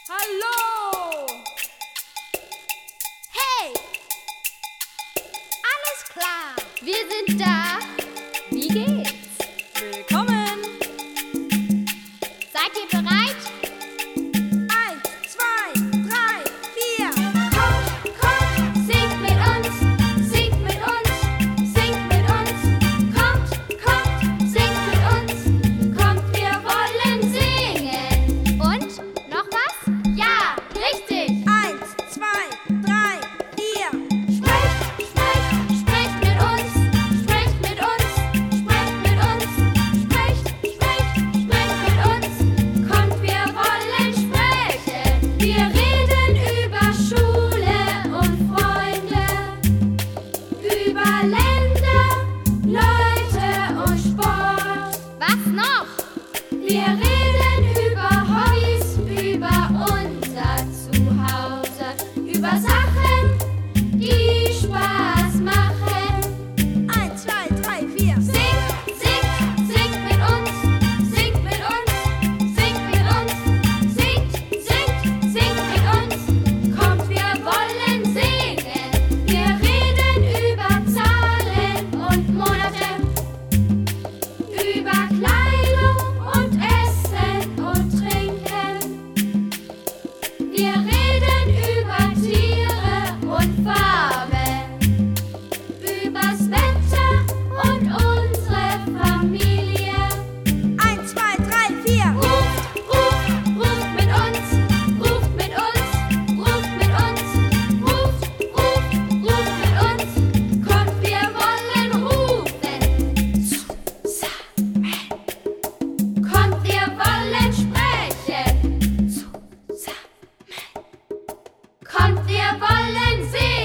Hallo! Hey! Alles klar! Wir sind da! Wie geht's? Willkommen! Seid ihr bereit? 1, 2, 3, 4. Kommt, singt mit uns, singt mit uns, singt mit uns. Kommt, singt mit uns, kommt, wir wollen singen. Und, noch was? Ja, richtig! 1, 2, 3, 4. Sprecht mit uns, sprecht mit uns, sprecht mit uns, sprecht mit uns. Kommt, wir wollen sprechen. Wir reden über Schule und Freunde, über Länder, Leute und Sport. Was noch? Wir reden über Hobbys, über unser Zuhause, über Sachen, die Spaß machen. 1, 2, 3, 4. Singt mit uns, singt mit uns, singt mit uns, singt mit uns. Kommt, wir wollen singen. Wir reden über Zahlen und Monate, über Kleidung und Essen und Trinken. Wir reden über Tiere und Farben, übers Wetter und unsere Familie. 1, 2, 3, 4. Ruft mit uns, ruft mit uns, ruft mit uns, ruft mit uns. Kommt, wir wollen rufen. Zusammen. Kommt, wir wollen sprechen. Zusammen. Kommt, wir wollen singen.